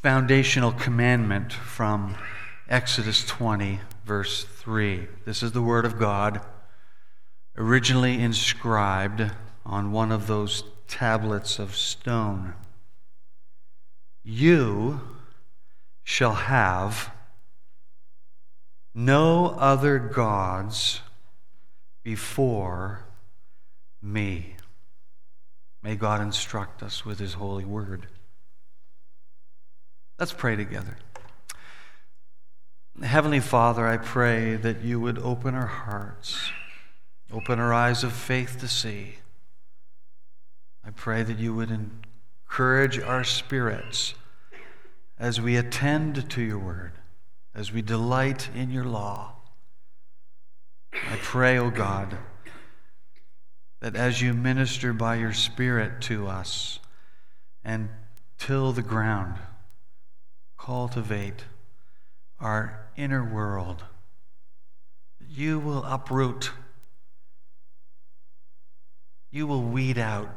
foundational commandment from Exodus 20, verse 3. This is the Word of God, originally inscribed on one of those tablets of stone. You shall have no other gods before me. May God instruct us with His holy word. Let's pray together. Heavenly Father, I pray that you would open our hearts, open our eyes of faith to see. I pray that you would encourage our spirits as we attend to your word, as we delight in your law. I pray, O God, that as you minister by your Spirit to us and till the ground, cultivate our inner world, you will uproot, you will weed out,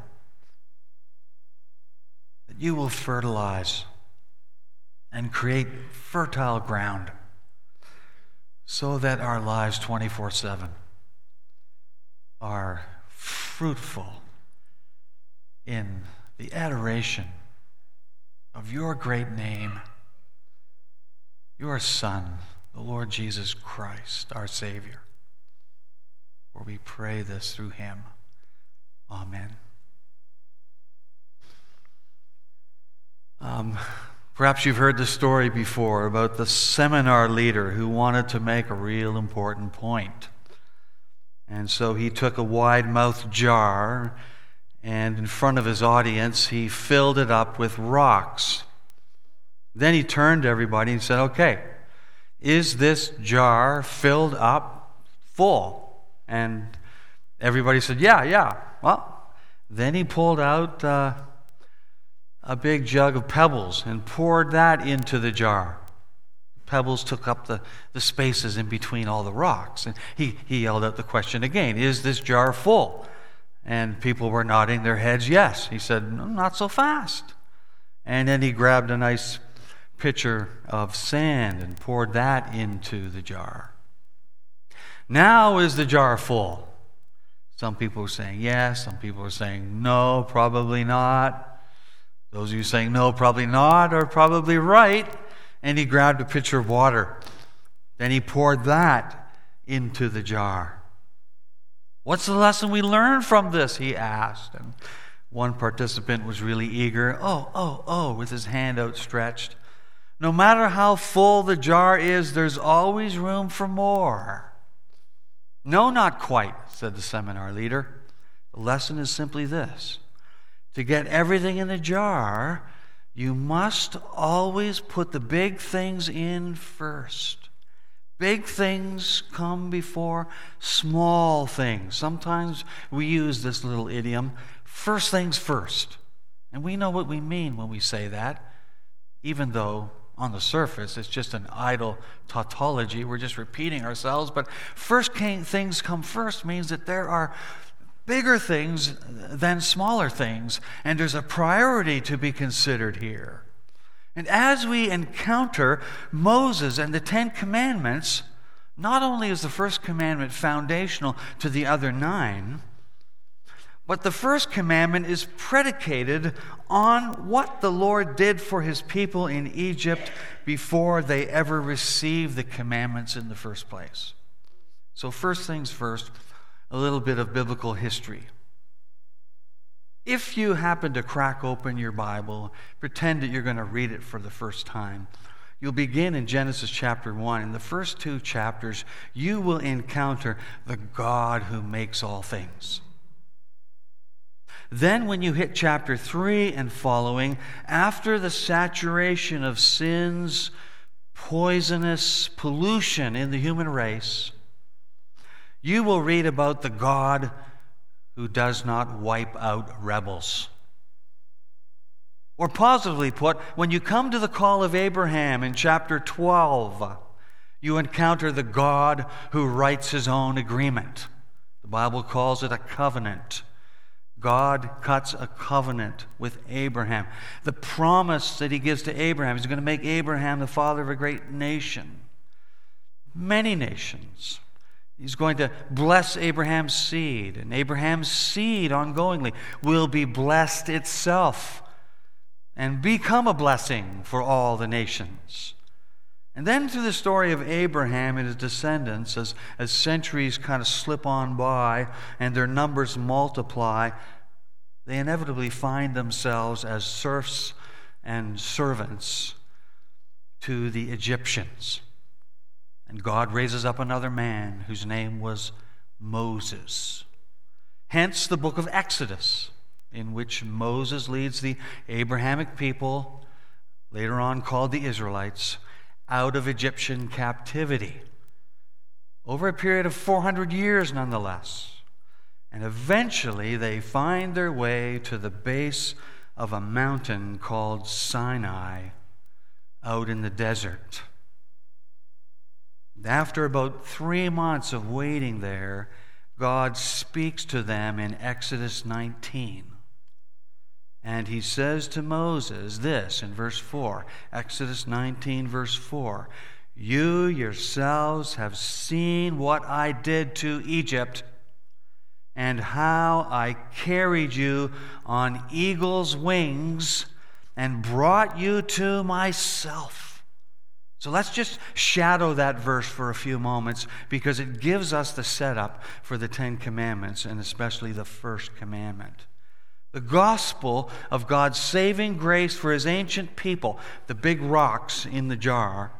that you will fertilize and create fertile ground so that our lives 24/7 are fruitful in the adoration of your great name, your Son, the Lord Jesus Christ, our Savior. For we pray this through him. Amen. Perhaps you've heard the story before about the seminar leader who wanted to make a real important point. And so he took a wide-mouthed jar, and in front of his audience, he filled it up with rocks. Then he turned to everybody and said, "Okay, is this jar filled up full?" And everybody said, yeah. Well, then he pulled out a big jug of pebbles and poured that into the jar. Pebbles took up the spaces in between all the rocks. And he yelled out the question again, "Is this jar full?" And people were nodding their heads yes. He said, "No, not so fast." And then he grabbed a nice pitcher of sand and poured that into the jar. "Now is the jar full?" Some people were saying yes. Some people were saying no, probably not. Those of you saying no, probably not, are probably right. And he grabbed a pitcher of water. Then he poured that into the jar. "What's the lesson we learn from this?" he asked. And one participant was really eager. Oh, with his hand outstretched. "No matter how full the jar is, there's always room for more." "No, not quite," said the seminar leader. "The lesson is simply this. To get everything in the jar, you must always put the big things in first. Big things come before small things." Sometimes we use this little idiom, first things first. And we know what we mean when we say that, even though on the surface it's just an idle tautology. We're just repeating ourselves. But first things come first means that there are bigger things than smaller things, and there's a priority to be considered here. And as we encounter Moses and the 10 Commandments, not only is the first commandment foundational to the other 9, but the first commandment is predicated on what the Lord did for his people in Egypt before they ever received the commandments in the first place. So first things first, a little bit of biblical history. If you happen to crack open your Bible, pretend that you're going to read it for the first time, you'll begin in Genesis chapter 1. In the first 2 chapters, you will encounter the God who makes all things. Then when you hit chapter 3 and following, after the saturation of sin's poisonous pollution in the human race, you will read about the God who does not wipe out rebels. Or positively put, when you come to the call of Abraham in chapter 12, you encounter the God who writes his own agreement. The Bible calls it a covenant. God cuts a covenant with Abraham. The promise that he gives to Abraham is going to make Abraham the father of a great nation. Many nations. He's going to bless Abraham's seed, and Abraham's seed ongoingly will be blessed itself and become a blessing for all the nations. And then through the story of Abraham and his descendants, as centuries kind of slip on by and their numbers multiply, they inevitably find themselves as serfs and servants to the Egyptians. And God raises up another man whose name was Moses. Hence the book of Exodus, in which Moses leads the Abrahamic people, later on called the Israelites, out of Egyptian captivity. Over a period of 400 years, nonetheless. And eventually they find their way to the base of a mountain called Sinai out in the desert. After about 3 months of waiting there, God speaks to them in Exodus 19. And he says to Moses this in verse 4, Exodus 19, verse 4, "You yourselves have seen what I did to Egypt, and how I carried you on eagle's wings and brought you to myself." So let's just shadow that verse for a few moments, because it gives us the setup for the 10 Commandments, and especially the first commandment. The gospel of God's saving grace for his ancient people, the big rocks in the jar,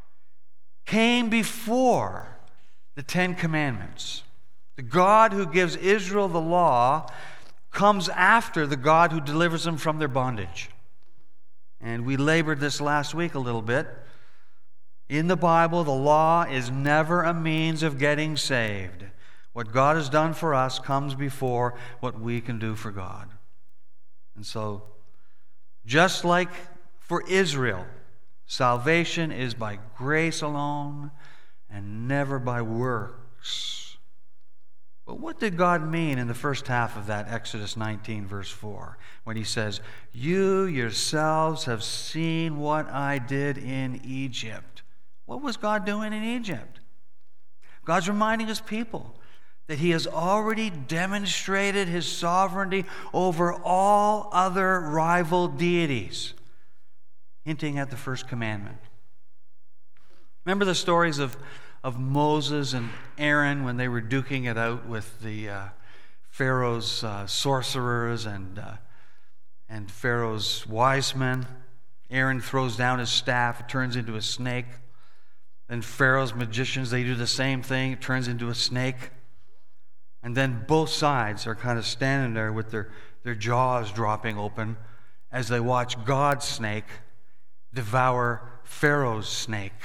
came before the 10 Commandments. The God who gives Israel the law comes after the God who delivers them from their bondage. And we labored this last week a little bit. In the Bible, the law is never a means of getting saved. What God has done for us comes before what we can do for God. And so, just like for Israel, salvation is by grace alone and never by works. But what did God mean in the first half of that Exodus 19, verse 4, when he says, "You yourselves have seen what I did in Egypt"? What was God doing in Egypt? God's reminding his people that he has already demonstrated his sovereignty over all other rival deities, hinting at the first commandment. Remember the stories of Moses and Aaron when they were duking it out with the Pharaoh's sorcerers and Pharaoh's wise men? Aaron throws down his staff, it turns into a snake. Then Pharaoh's magicians, they do the same thing, it turns into a snake. And then both sides are kind of standing there with their jaws dropping open as they watch God's snake devour Pharaoh's snake.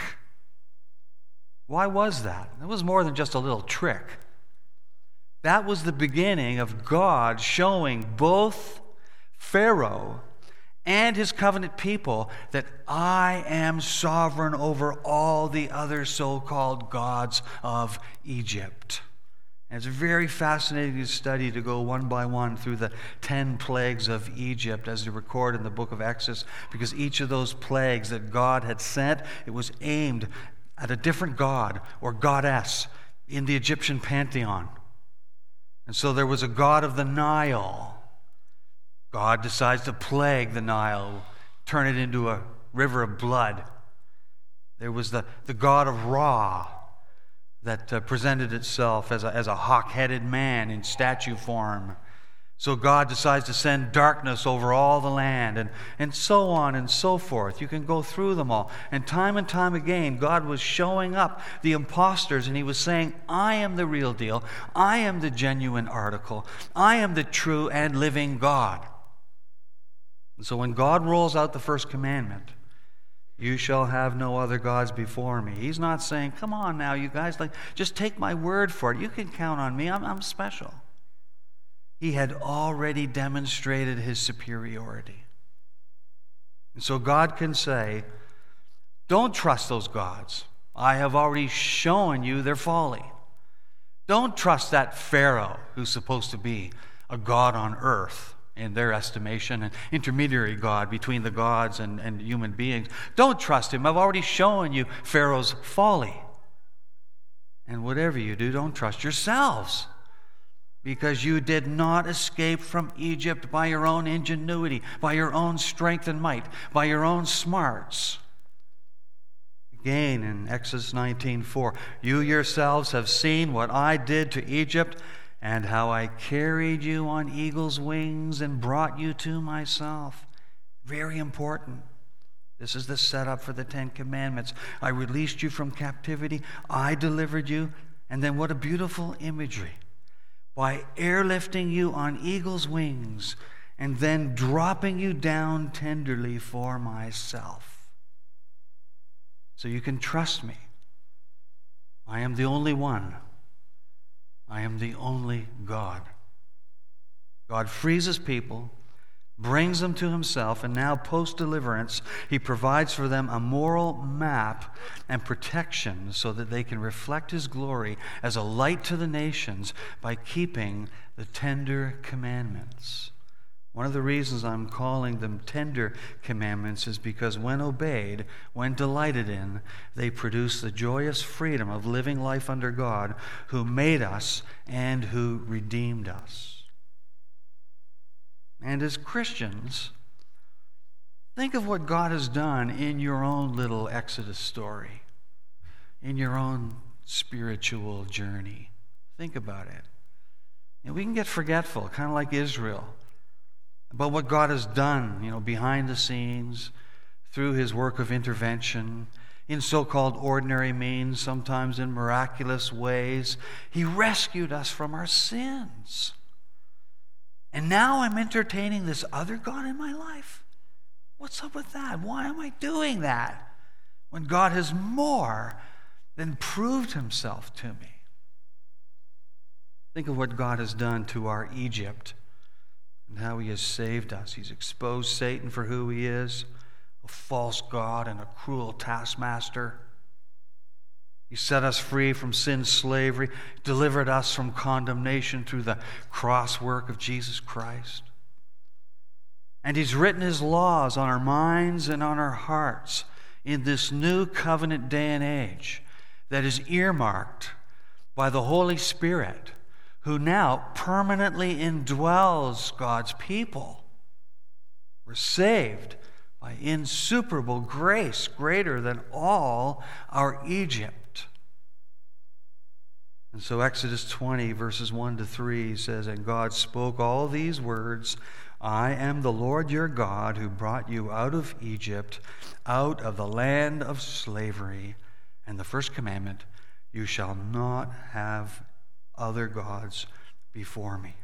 Why was that? It was more than just a little trick. That was the beginning of God showing both Pharaoh and his covenant people that I am sovereign over all the other so-called gods of Egypt. And it's very fascinating to study, to go one by one through the 10 plagues of Egypt as they record in the book of Exodus, because each of those plagues that God had sent, it was aimed at a different god or goddess in the Egyptian pantheon. And so there was a god of the Nile. God decides to plague the Nile, turn it into a river of blood. There was the god of Ra that presented itself as a hawk-headed man in statue form. So God decides to send darkness over all the land, and so on and so forth. You can go through them all. And time again, God was showing up the imposters, and he was saying, I am the real deal. I am the genuine article. I am the true and living God. And so when God rolls out the first commandment, you shall have no other gods before me, he's not saying, come on now, you guys, just take my word for it. You can count on me. I'm special. He had already demonstrated his superiority. And so God can say, don't trust those gods. I have already shown you their folly. Don't trust that Pharaoh who's supposed to be a god on earth in their estimation, an intermediary god between the gods and human beings. Don't trust him. I've already shown you Pharaoh's folly. And whatever you do, don't trust yourselves, because you did not escape from Egypt by your own ingenuity, by your own strength and might, by your own smarts. Again, in Exodus 19:4, you yourselves have seen what I did to Egypt, and how I carried you on eagle's wings and brought you to myself. Very important. This is the setup for the Ten Commandments. I released you from captivity. I delivered you. And then what a beautiful imagery. By airlifting you on eagle's wings and then dropping you down tenderly for myself. So you can trust me. I am the only one. I am the only God. God frees his people, brings them to himself, and now post-deliverance, he provides for them a moral map and protection so that they can reflect his glory as a light to the nations by keeping the tender commandments. One of the reasons I'm calling them tender commandments is because when obeyed, when delighted in, they produce the joyous freedom of living life under God, who made us and who redeemed us. And as Christians, think of what God has done in your own little Exodus story, in your own spiritual journey. Think about it. And we can get forgetful, kind of like Israel, about what God has done, behind the scenes, through his work of intervention, in so-called ordinary means, sometimes in miraculous ways. He rescued us from our sins. And now I'm entertaining this other God in my life. What's up with that? Why am I doing that when God has more than proved himself to me? Think of what God has done to our Egypt and how he has saved us. He's exposed Satan for who he is, a false god and a cruel taskmaster. He set us free from sin's slavery, delivered us from condemnation through the cross work of Jesus Christ. And he's written his laws on our minds and on our hearts in this new covenant day and age that is earmarked by the Holy Spirit, who now permanently indwells God's people. We're saved by insuperable grace greater than all our Egypt. And so Exodus 20, verses 1 to 3 says, "And God spoke all these words, I am the Lord your God who brought you out of Egypt, out of the land of slavery." And the first commandment, "You shall not have other gods before me."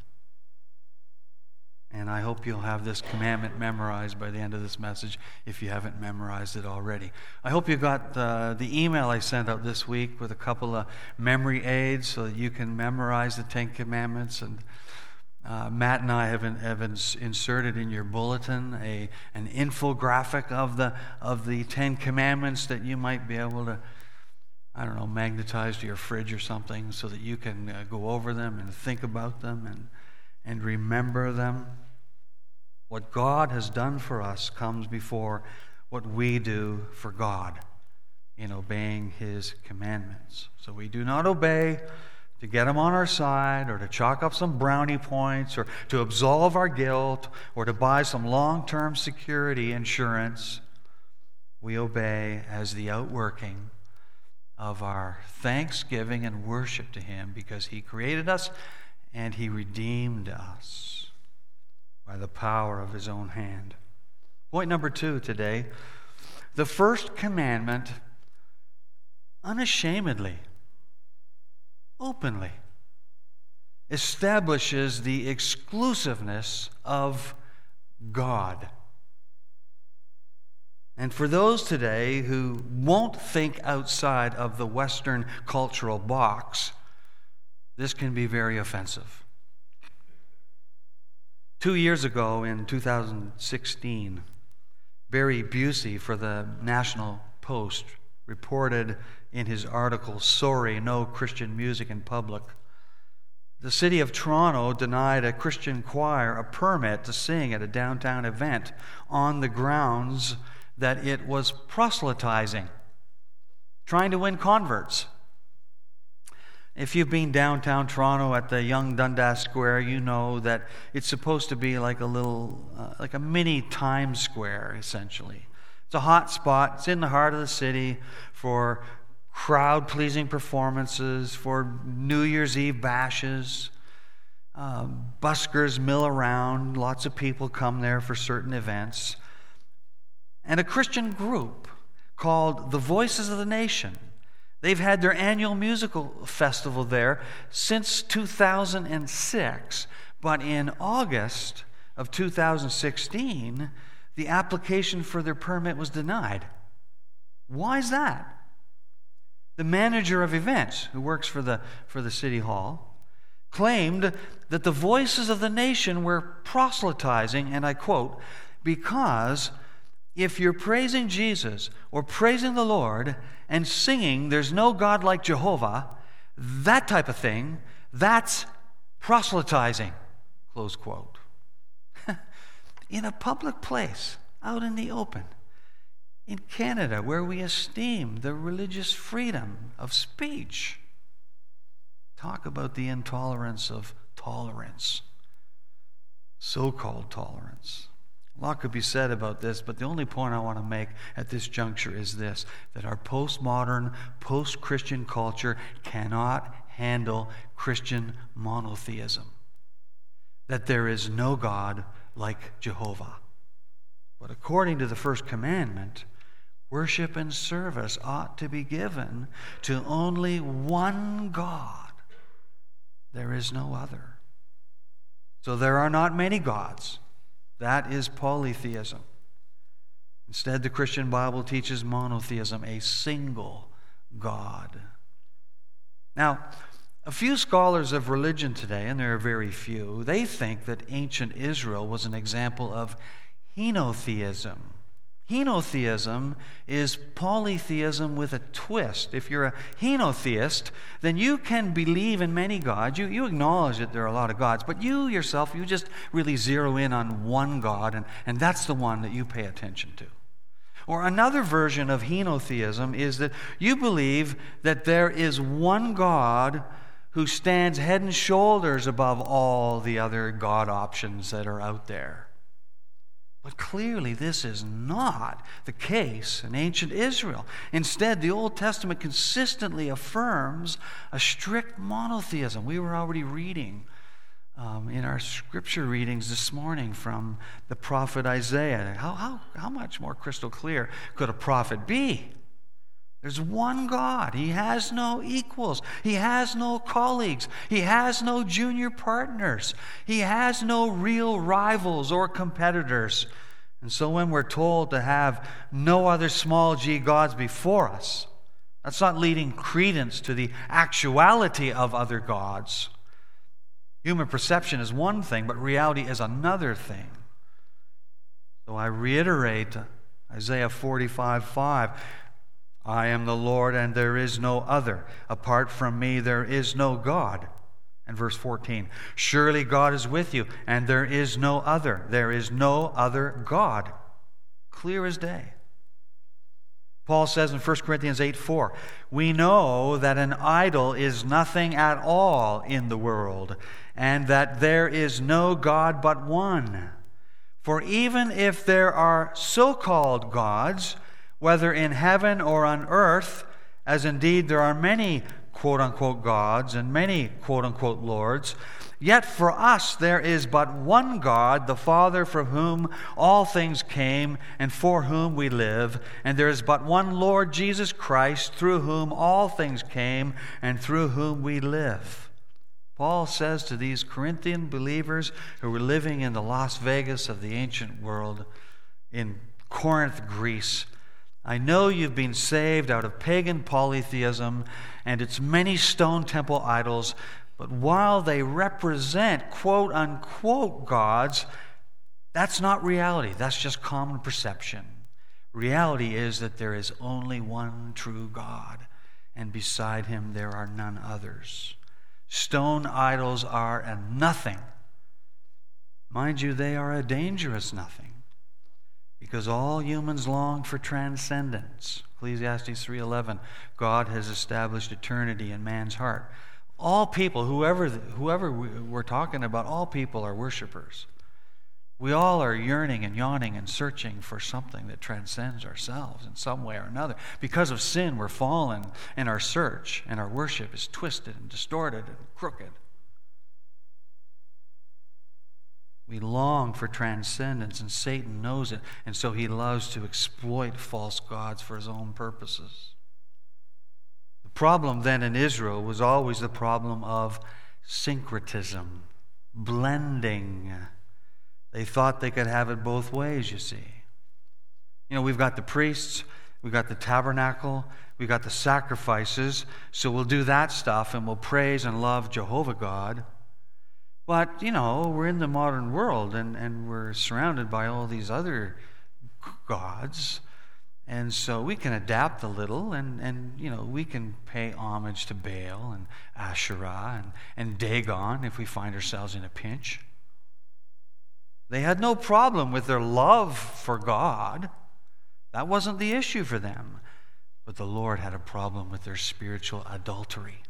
And I hope you'll have this commandment memorized by the end of this message if you haven't memorized it already. I hope you got the email I sent out this week with a couple of memory aids so that you can memorize the Ten Commandments. And Matt and I have inserted in your bulletin an infographic of the Ten Commandments that you might be able to, magnetize to your fridge or something so that you can go over them and think about them and remember them. What God has done for us comes before what we do for God in obeying his commandments. So we do not obey to get him on our side or to chalk up some brownie points or to absolve our guilt or to buy some long-term security insurance. We obey as the outworking of our thanksgiving and worship to him because he created us and he redeemed us by the power of his own hand. Point number 2 today. The first commandment unashamedly, openly, establishes the exclusiveness of God. And for those today who won't think outside of the Western cultural box, this can be very offensive. 2 years ago, in 2016, Barry Busey for the National Post reported in his article, "Sorry, No Christian Music in Public," The city of Toronto denied a Christian choir a permit to sing at a downtown event on the grounds that it was proselytizing, trying to win converts. If you've been downtown Toronto at the Yonge Dundas Square, you know that it's supposed to be like a little, like a mini Times Square, essentially. It's a hot spot. It's in the heart of the city for crowd-pleasing performances, for New Year's Eve bashes. Buskers mill around. Lots of people come there for certain events. And a Christian group called the Voices of the Nation, they've had their annual musical festival there since 2006. But in August of 2016, the application for their permit was denied. Why is that? The manager of events, who works for the city hall, claimed that the Voices of the Nation were proselytizing, and I quote, because if you're praising Jesus or praising the Lord and singing "There's no God like Jehovah," that type of thing, that's proselytizing, close quote. In a public place, out in the open, in Canada, where we esteem the religious freedom of speech. Talk about the intolerance of tolerance, so-called tolerance. A lot could be said about this, but the only point I want to make at this juncture is this, that our postmodern, post-Christian culture cannot handle Christian monotheism, that there is no God like Jehovah. But according to the first commandment, worship and service ought to be given to only one God. There is no other. So there are not many gods. That is polytheism. Instead, the Christian Bible teaches monotheism, a single God. Now, a few scholars of religion today, and there are very few, they think that ancient Israel was an example of henotheism. Henotheism is polytheism with a twist. If you're a henotheist, then you can believe in many gods. You acknowledge that there are a lot of gods, but you yourself, you just really zero in on one God, and that's the one that you pay attention to. Or another version of henotheism is that you believe that there is one God who stands head and shoulders above all the other God options that are out there. But clearly this is not the case in ancient Israel. Instead, the Old Testament consistently affirms a strict monotheism. We were already reading in our scripture readings this morning from the prophet Isaiah. How much more crystal clear could a prophet be? There's one God. He has no equals. He has no colleagues. He has no junior partners. He has no real rivals or competitors. And so when we're told to have no other small g gods before us, that's not leading credence to the actuality of other gods. Human perception is one thing, but reality is another thing. So I reiterate Isaiah 45:5. I am the Lord, and there is no other. Apart from me, there is no God. And verse 14, surely God is with you, and there is no other. There is no other God. Clear as day. Paul says in 1 Corinthians 8:4, we know that an idol is nothing at all in the world, and that there is no God but one. For even if there are so-called gods, whether in heaven or on earth, as indeed there are many quote-unquote gods and many quote-unquote lords, yet for us there is but one God, the Father, from whom all things came and for whom we live, and there is but one Lord Jesus Christ, through whom all things came and through whom we live. Paul says to these Corinthian believers who were living in the Las Vegas of the ancient world, in Corinth, Greece, I know you've been saved out of pagan polytheism and its many stone temple idols, but while they represent quote-unquote gods, that's not reality. That's just common perception. Reality is that there is only one true God, and beside him there are none others. Stone idols are a nothing. Mind you, they are a dangerous nothing, because all humans long for transcendence. Ecclesiastes 3:11, God has established eternity in man's heart. All people, whoever we're talking about, all people are worshipers. We all are yearning and yawning and searching for something that transcends ourselves in some way or another. Because of sin, we're fallen, and our search and our worship is twisted and distorted and crooked. We long for transcendence, and Satan knows it, and so he loves to exploit false gods for his own purposes. The problem then in Israel was always the problem of syncretism, blending. They thought they could have it both ways, you see. We've got the priests, we've got the tabernacle, we've got the sacrifices, so we'll do that stuff and we'll praise and love Jehovah God. But, we're in the modern world and we're surrounded by all these other gods. And so we can adapt a little and we can pay homage to Baal and Asherah and Dagon if we find ourselves in a pinch. They had no problem with their love for God. That wasn't the issue for them. But the Lord had a problem with their spiritual adultery.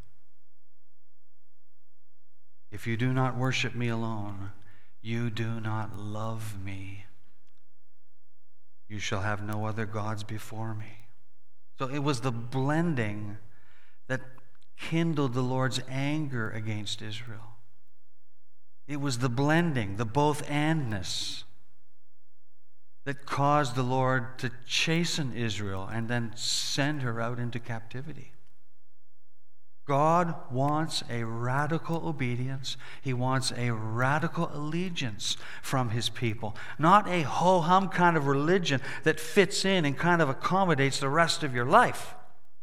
If you do not worship me alone, you do not love me. You shall have no other gods before me. So it was the blending that kindled the Lord's anger against Israel. It was the blending, the both-andness, that caused the Lord to chasten Israel and then send her out into captivity. God wants a radical obedience. He wants a radical allegiance from his people. Not a ho-hum kind of religion that fits in and kind of accommodates the rest of your life.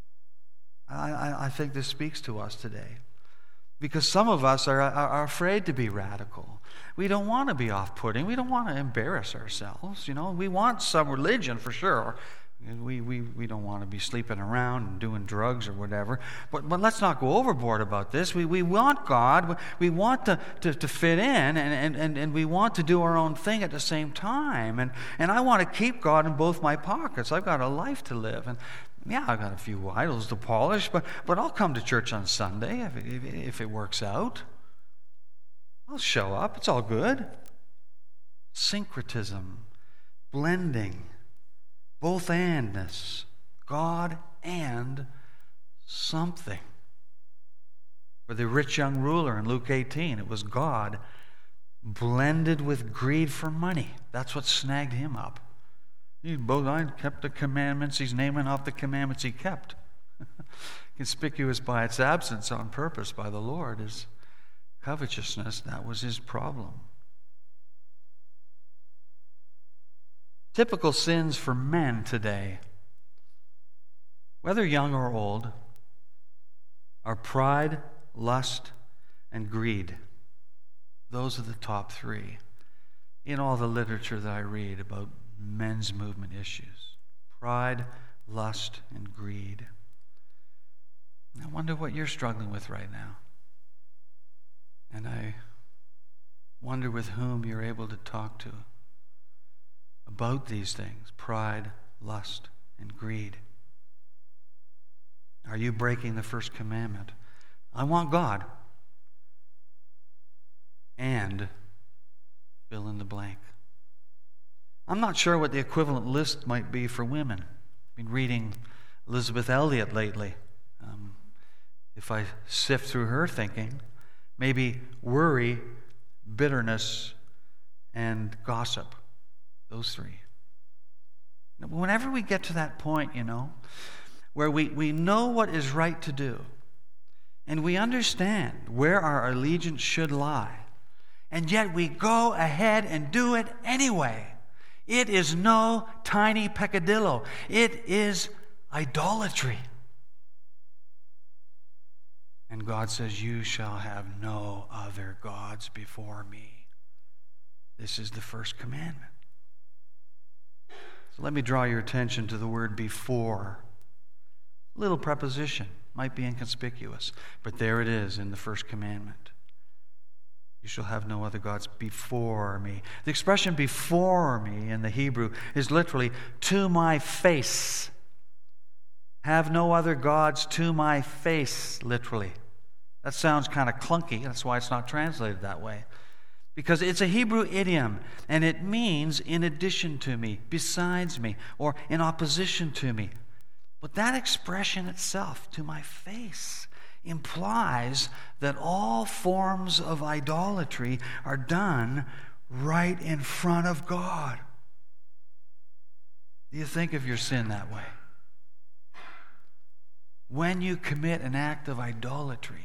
I think this speaks to us today. Because some of us are afraid to be radical. We don't want to be off-putting. We don't want to embarrass ourselves. We want some religion for sure. We don't want to be sleeping around and doing drugs or whatever. But let's not go overboard about this. We want God. We want to fit in, and we want to do our own thing at the same time. And I want to keep God in both my pockets. I've got a life to live. And yeah, I've got a few idols to polish, but I'll come to church on Sunday if it works out. I'll show up. It's all good. Syncretism, blending, both-andness, God and something. For the rich young ruler in Luke 18, it was God blended with greed for money. That's what snagged him up. He kept the commandments. He's naming off the commandments he kept. Conspicuous by its absence on purpose by the Lord is covetousness. That was his problem. Typical sins for men today, whether young or old, are pride, lust, and greed. Those are the top three in all the literature that I read about men's movement issues. Pride, lust, and greed. I wonder what you're struggling with right now. And I wonder with whom you're able to talk to about these things, pride, lust, and greed. Are you breaking the first commandment? I want God. And fill in the blank. I'm not sure what the equivalent list might be for women. I've been reading Elizabeth Elliot lately. If I sift through her thinking, maybe worry, bitterness, and gossip. Those three. Whenever we get to that point, where we know what is right to do, and we understand where our allegiance should lie, and yet we go ahead and do it anyway. It is no tiny peccadillo. It is idolatry. And God says, you shall have no other gods before me. This is the first commandment. So let me draw your attention to the word before. Little preposition. Might be inconspicuous, but there it is in the first commandment. You shall have no other gods before me. The expression before me in the Hebrew is literally to my face. Have no other gods to my face, literally. That sounds kind of clunky. That's why it's not translated that way. Because it's a Hebrew idiom, and it means in addition to me, besides me, or in opposition to me. But that expression itself, to my face, implies that all forms of idolatry are done right in front of God. Do you think of your sin that way? When you commit an act of idolatry,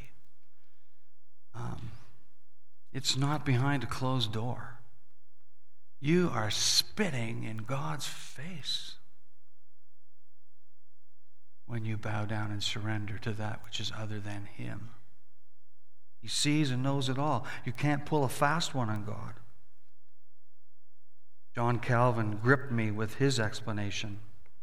it's not behind a closed door. You are spitting in God's face when you bow down and surrender to that which is other than Him. He sees and knows it all. You can't pull a fast one on God. John Calvin gripped me with his explanation.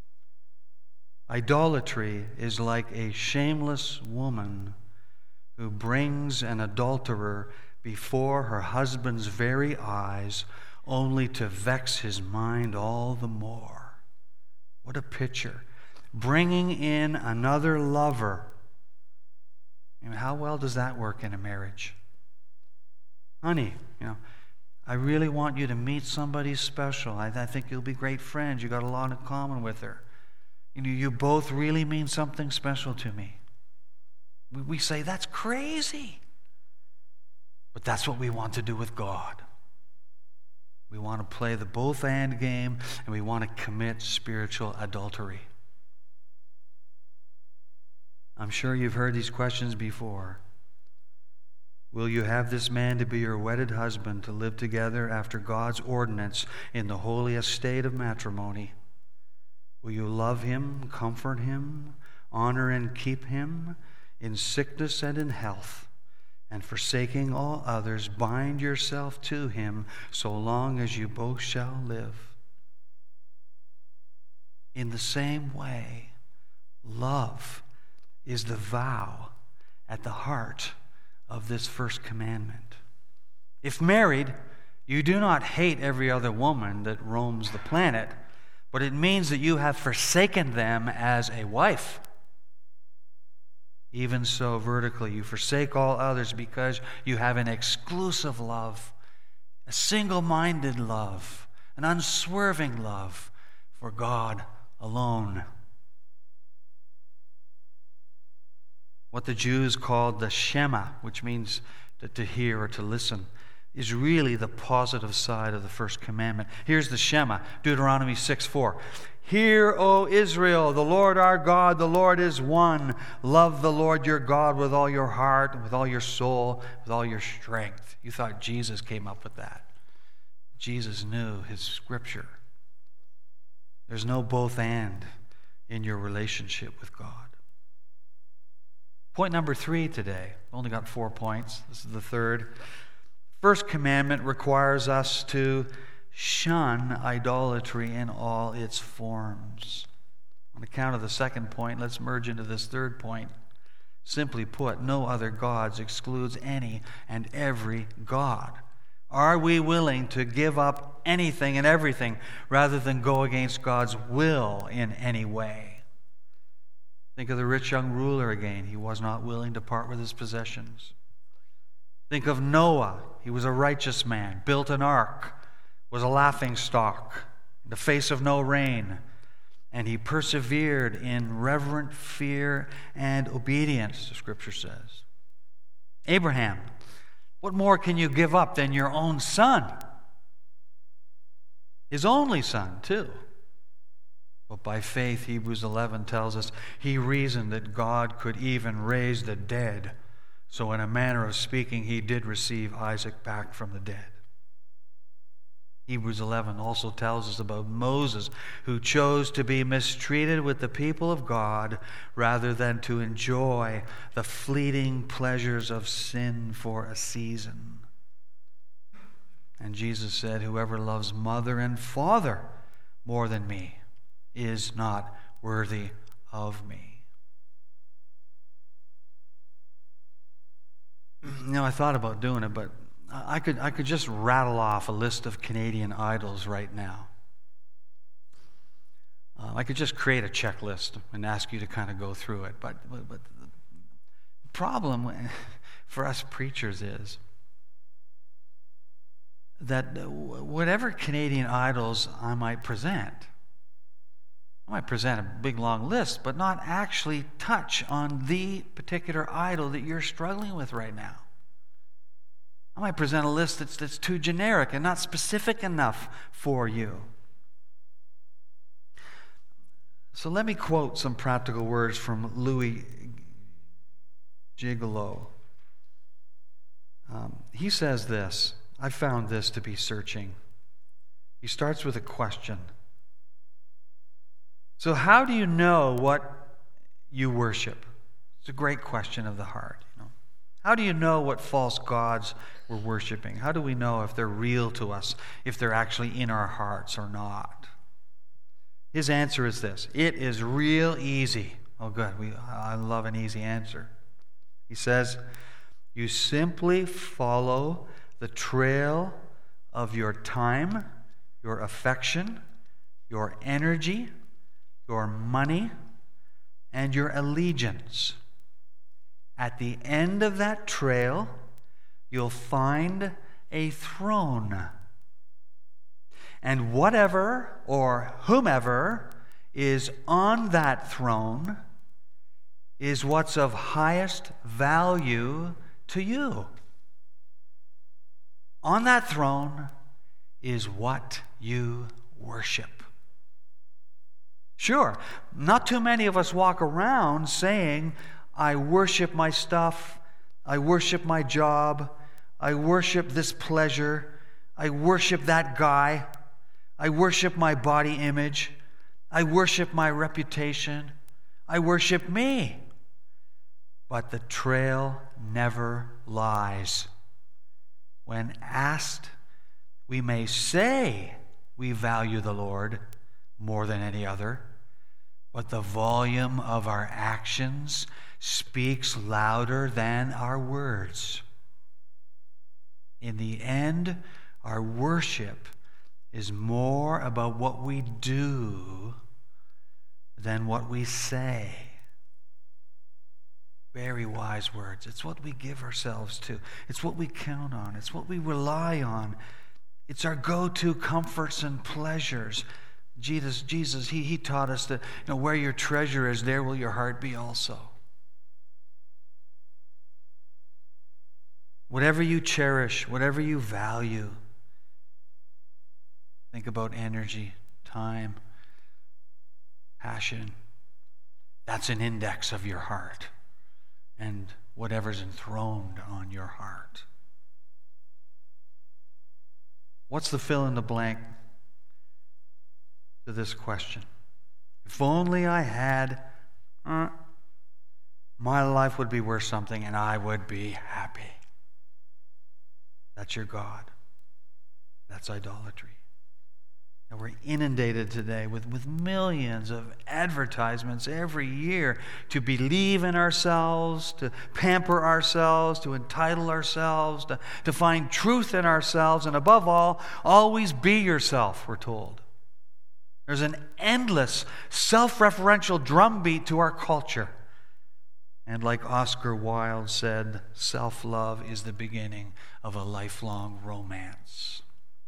Idolatry is like a shameless woman who brings an adulterer before her husband's very eyes, only to vex his mind all the more. What a picture. Bringing in another lover. I mean, how well does that work in a marriage? Honey, I really want you to meet somebody special. I think you'll be great friends. You got a lot in common with her. You both really mean something special to me. We say, that's crazy. But that's what we want to do with God. We want to play the both and game, and we want to commit spiritual adultery. I'm sure you've heard these questions before. Will you have this man to be your wedded husband, to live together after God's ordinance in the holy estate of matrimony? Will you love him, comfort him, honor and keep him in sickness and in health, and forsaking all others, bind yourself to him so long as you both shall live? In the same way, love is the vow at the heart of this first commandment. If married, you do not hate every other woman that roams the planet, but it means that you have forsaken them as a wife. Even so, vertically, you forsake all others because you have an exclusive love, a single-minded love, an unswerving love for God alone. What the Jews called the Shema, which means to hear or to listen, is really the positive side of the first commandment. Here's the Shema, Deuteronomy 6:4. Hear, O Israel, the Lord our God, the Lord is one. Love the Lord your God with all your heart, and with all your soul, with all your strength. You thought Jesus came up with that. Jesus knew his scripture. There's no both and in your relationship with God. Point number 3 today. Only got 4 points. This is the third. First commandment requires us to shun idolatry in all its forms. On account of the second point, let's merge into this third point. Simply put, no other gods excludes any and every god. Are we willing to give up anything and everything rather than go against God's will in any way? Think of the rich young ruler again. He was not willing to part with his possessions. Think of Noah. He was a righteous man, built an ark, was a laughingstock in the face of no rain, and he persevered in reverent fear and obedience, the Scripture says. Abraham, what more can you give up than your own son? His only son, too. But by faith, Hebrews 11 tells us, he reasoned that God could even raise the dead. So in a manner of speaking, he did receive Isaac back from the dead. Hebrews 11 also tells us about Moses, who chose to be mistreated with the people of God rather than to enjoy the fleeting pleasures of sin for a season. And Jesus said, whoever loves mother and father more than me is not worthy of me. I thought about doing it, but I could just rattle off a list of Canadian idols right now. I could just create a checklist and ask you to kind of go through it. But the problem for us preachers is that whatever Canadian idols I might present a big long list, but not actually touch on the particular idol that you're struggling with right now. I might present a list that's too generic and not specific enough for you. So let me quote some practical words from Louis Gigolo. He says this. I found this to be searching. He starts with a question. So how do you know what you worship? It's a great question of the heart. How do you know what false gods we're worshiping? How do we know if they're real to us, if they're actually in our hearts or not? His answer is this. It is real easy. Oh, good. I love an easy answer. He says, you simply follow the trail of your time, your affection, your energy, your money, and your allegiance. At the end of that trail, you'll find a throne. And whatever or whomever is on that throne is what's of highest value to you. On that throne is what you worship. Sure, not too many of us walk around saying, I worship my stuff, I worship my job, I worship this pleasure, I worship that guy, I worship my body image, I worship my reputation, I worship me. But the trail never lies. When asked, we may say we value the Lord more than any other, but the volume of our actions speaks louder than our words. In the end, our worship is more about what we do than what we say. Very wise words. It's what we give ourselves to. It's what we count on. It's what we rely on. It's our go-to comforts and pleasures. Jesus, he taught us that where your treasure is, there will your heart be also. Whatever you cherish, whatever you value, think about energy, time, passion. That's an index of your heart and whatever's enthroned on your heart. What's the fill in the blank to this question? If only I had, my life would be worth something and I would be happy. That's your God. That's idolatry. And we're inundated today with millions of advertisements every year to believe in ourselves, to pamper ourselves, to entitle ourselves, to find truth in ourselves, and above all, always be yourself, we're told. There's an endless self-referential drumbeat to our culture. And like Oscar Wilde said, self-love is the beginning of a lifelong romance.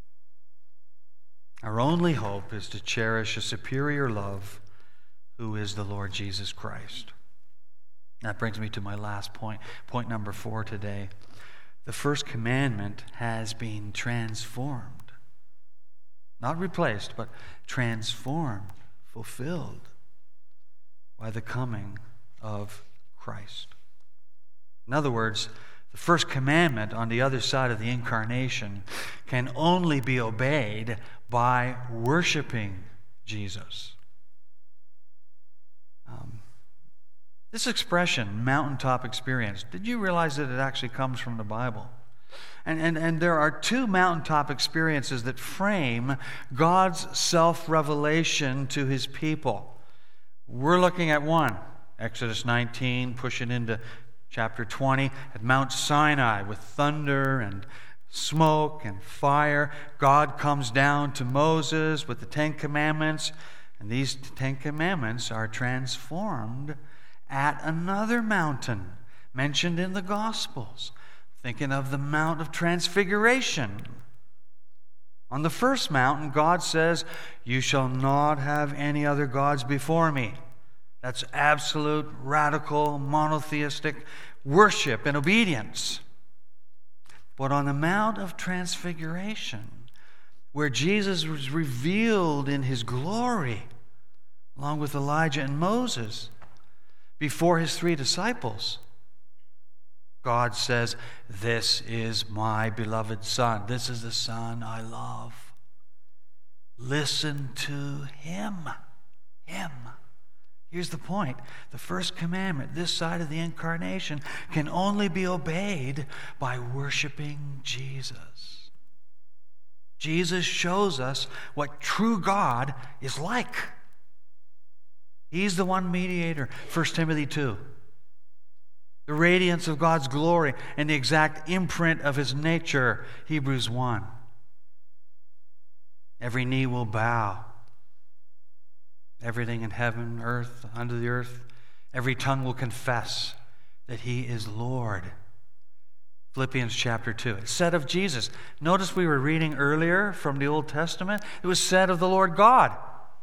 Our only hope is to cherish a superior love who is the Lord Jesus Christ. That brings me to my last point, point number 4 today. The first commandment has been transformed. Not replaced, but transformed, fulfilled by the coming of Christ. In other words, the first commandment on the other side of the incarnation can only be obeyed by worshiping Jesus. This expression, mountaintop experience, did you realize that it actually comes from the Bible? And there are 2 mountaintop experiences that frame God's self-revelation to his people. We're looking at one, Exodus 19, pushing into Chapter 20, at Mount Sinai with thunder and smoke and fire, God comes down to Moses with the Ten Commandments, and these Ten Commandments are transformed at another mountain mentioned in the Gospels. Thinking of the Mount of Transfiguration. On the first mountain, God says, "You shall not have any other gods before me." That's absolute, radical, monotheistic worship and obedience. But on the Mount of Transfiguration, where Jesus was revealed in his glory, along with Elijah and Moses, before his 3 disciples, God says, "This is my beloved Son. This is the Son I love. Listen to him." Him. Here's the point. The first commandment, this side of the incarnation, can only be obeyed by worshiping Jesus. Jesus shows us what true God is like. He's the one mediator, 1 Timothy 2. The radiance of God's glory and the exact imprint of his nature, Hebrews 1. Every knee will bow. Everything in heaven, earth, under the earth, every tongue will confess that he is Lord. Philippians chapter 2. It's said of Jesus. Notice we were reading earlier from the Old Testament. It was said of the Lord God.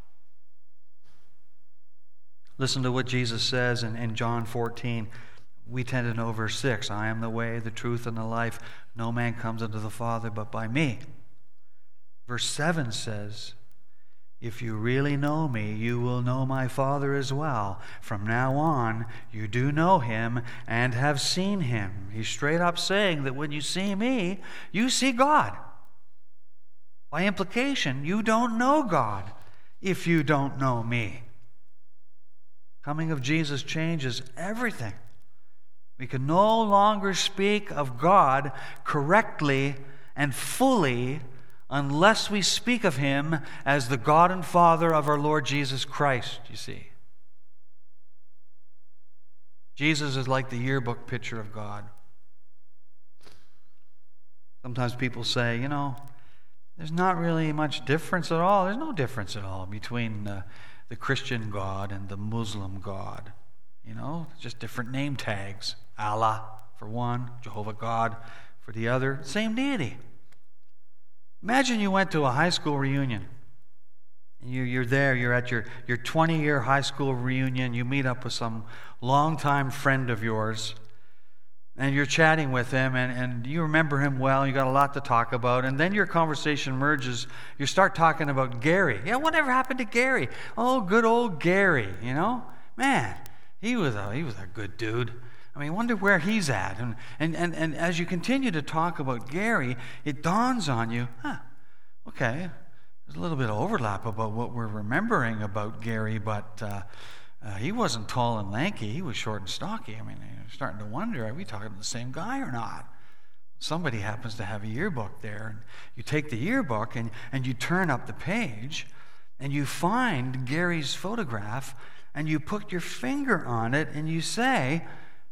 Listen to what Jesus says in John 14. We tend to know verse 6. "I am the way, the truth, and the life. No man comes unto the Father but by me." Verse 7 says, "If you really know me, you will know my Father as well. From now on, you do know him and have seen him." He's straight up saying that when you see me, you see God. By implication, you don't know God if you don't know me. Coming of Jesus changes everything. We can no longer speak of God correctly and fully unless we speak of him as the God and Father of our Lord Jesus Christ, you see. Jesus is like the yearbook picture of God. Sometimes people say, there's not really much difference at all. There's no difference at all between the Christian God and the Muslim God. Just different name tags. Allah for one, Jehovah God for the other. Same deity. Imagine you went to a high school reunion. You're there, you're at your 20-year high school reunion. You meet up with some longtime friend of yours, and you're chatting with him, and you remember him well. You got a lot to talk about, and then your conversation merges. You start talking about Gary. Yeah, whatever happened to Gary? Oh, good old Gary, Man, he was a good dude. I wonder where he's at. And as you continue to talk about Gary, it dawns on you, okay, there's a little bit of overlap about what we're remembering about Gary, but he wasn't tall and lanky. He was short and stocky. You're starting to wonder, are we talking about the same guy or not? Somebody happens to have a yearbook there, and you take the yearbook and you turn up the page, and you find Gary's photograph, and you put your finger on it, and you say,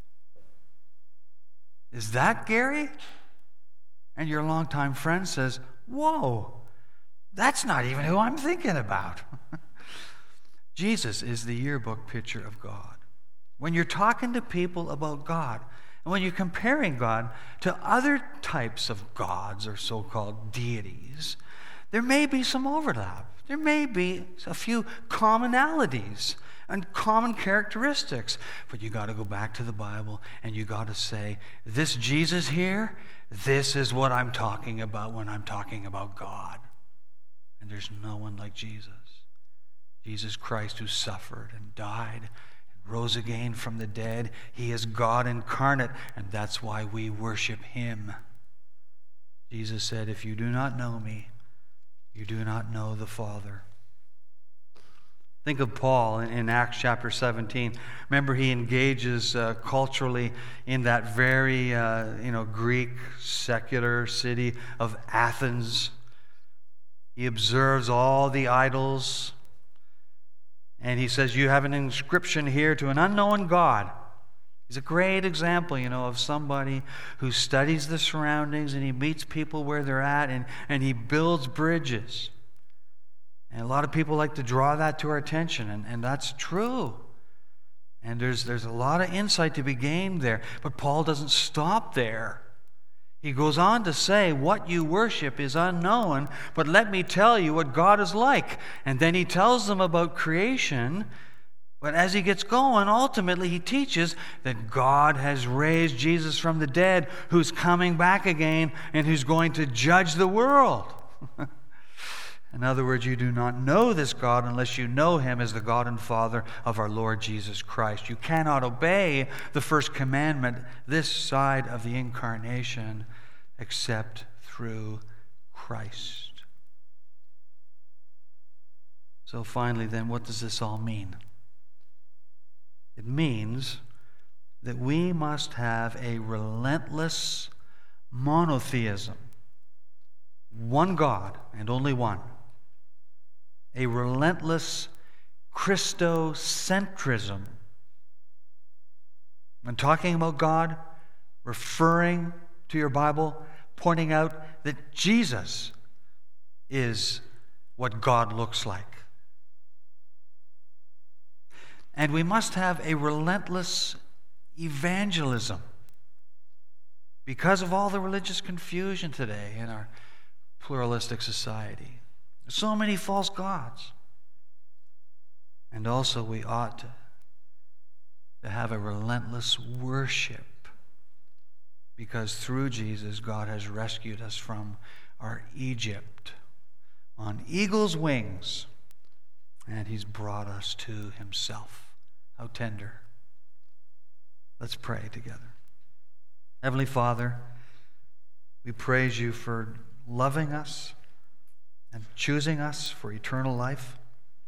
"Is that Gary?" And your longtime friend says, "Whoa, that's not even who I'm thinking about." Jesus is the yearbook picture of God. When you're talking to people about God, and when you're comparing God to other types of gods or so-called deities, there may be some overlap. There may be a few commonalities and common characteristics, but you got to go back to the Bible and you got to say, this Jesus here, this is what I'm talking about when I'm talking about God. And there's no one like Jesus. Jesus Christ, who suffered and died and rose again from the dead. He is God incarnate, and that's why we worship him. Jesus said, "If you do not know me, you do not know the Father." Think of Paul in Acts chapter 17. Remember, he engages culturally in that very Greek secular city of Athens. He observes all the idols, and he says, "You have an inscription here to an unknown God." He's a great example, of somebody who studies the surroundings and he meets people where they're at and he builds bridges. And a lot of people like to draw that to our attention, and that's true. And there's a lot of insight to be gained there. But Paul doesn't stop there. He goes on to say, what you worship is unknown, but let me tell you what God is like. And then he tells them about creation. But as he gets going, ultimately he teaches that God has raised Jesus from the dead, who's coming back again and who's going to judge the world. In other words, you do not know this God unless you know him as the God and Father of our Lord Jesus Christ. You cannot obey the first commandment this side of the incarnation except through Christ. So finally then, what does this all mean? It means that we must have a relentless monotheism. One God and only one. A relentless Christocentrism. When talking about God, referring to your Bible, pointing out that Jesus is what God looks like. And we must have a relentless evangelism. Because of all the religious confusion today in our pluralistic society. There's so many false gods. And also we ought to have a relentless worship. Because through Jesus, God has rescued us from our Egypt on eagle's wings. And he's brought us to himself. How tender. Let's pray together. Heavenly Father, we praise you for loving us and choosing us for eternal life.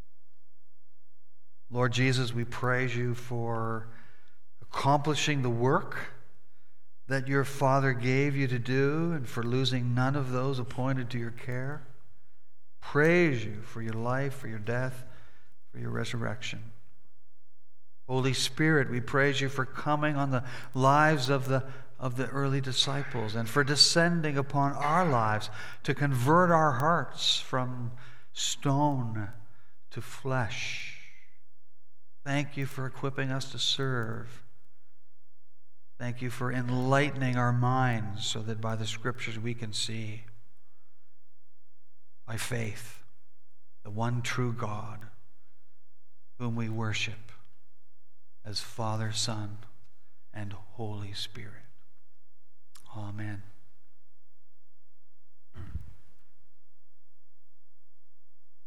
Lord Jesus, we praise you for accomplishing the work that your Father gave you to do and for losing none of those appointed to your care. Praise you for your life, for your death, for your resurrection. Holy Spirit, we praise you for coming on the lives of the early disciples and for descending upon our lives to convert our hearts from stone to flesh. Thank you for equipping us to serve. Thank you for enlightening our minds so that by the Scriptures we can see by faith the one true God whom we worship as Father, Son, and Holy Spirit. Amen.